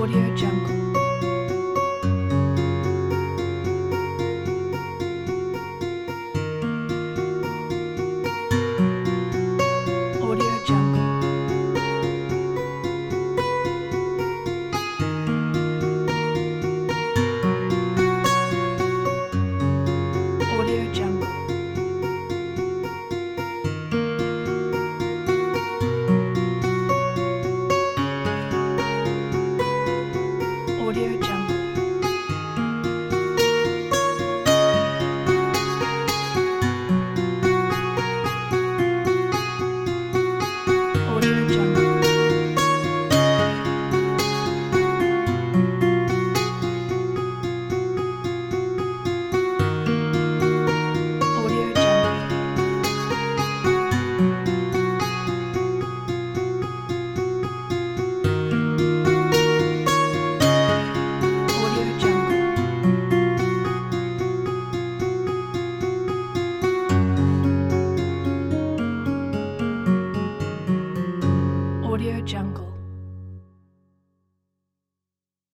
Audio Jungle. Audio Jungle. Audio Jungle. Audio Jungle. Audio Jungle. Audio Jungle. Audio Jungle. Audio Jungle.